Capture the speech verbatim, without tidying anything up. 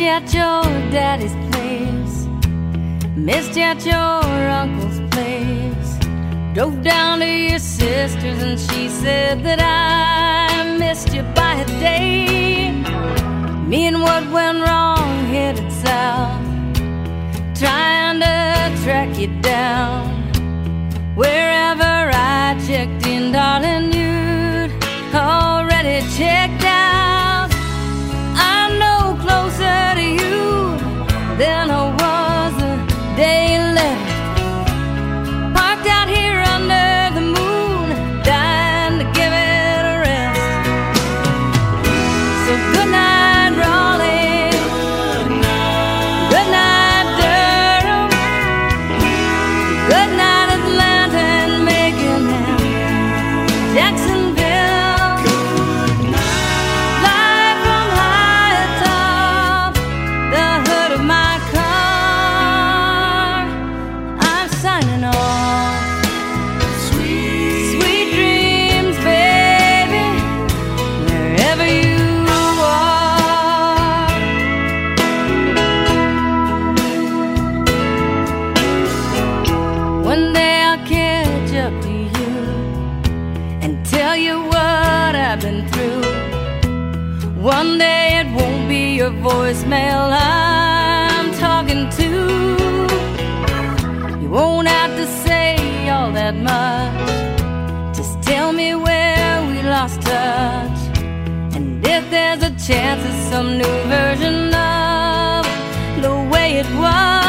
at your daddy's place, missed you at your uncle's place, drove down to your sister's and she said that I missed you by a day. Me and what went wrong headed south, trying to track you down. Wherever I checked in, darling, you'd already checked out. I'm no closer to you than I was the day you left. Parked out here under the moon, dying to give it a rest. So good night, Raleigh. Good night, Durham. Good night, Atlanta and Macon, Jacksonville. Fly from high atop the hood of my car. I'm signing off. Sweet, sweet dreams, baby, wherever you are. One day I'll catch up to you and tell you what I've been through. One day it won't be your voicemail I'm talking to. You won't have to say all that much, just tell me where we lost touch, and if there's a chance of some new version of the way it was.